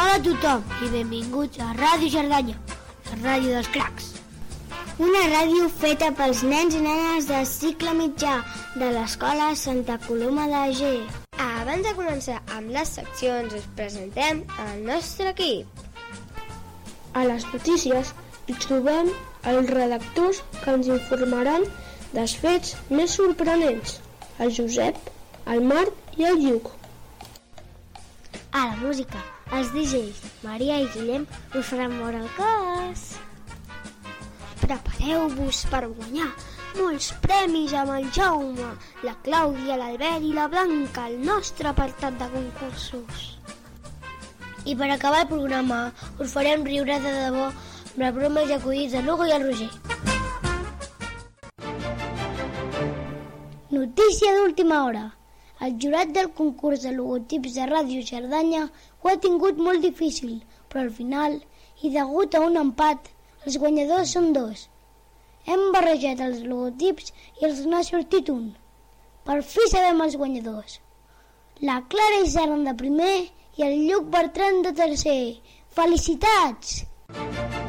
Hola a tothom i benvinguts a Ràdio Cerdanya, la ràdio dels cracs. Una ràdio feta pels nens i nenes del cicle mitjà de l'Escola Santa Coloma de G. Abans de començar amb les seccions us presentem el nostre equip. A les notícies hi trobem els redactors que ens informaran dels fets més sorprenents, el Josep, el Marc i el Lluc. A la música, els DJs Maria i Guillem us faran moure el cos. Prepareu-vos per guanyar molts premis amb el Jaume, la Clàudia, l'Albert i la Blanca, el nostre apartat de concursos. I per acabar el programa us farem riure de debò amb les bromes i acudits de l'Hugo i el Roger. Notícia d'última hora. El jurat del concurs de logotips de Ràdio Cerdanya ho ha tingut molt difícil, però al final, i degut a un empat, els guanyadors són dos. Hem barrejat els logotips i els n'ha sortit un. Per fi sabem els guanyadors. La Clara Isern de primer i el Lluc Bertran de tercer. Felicitats!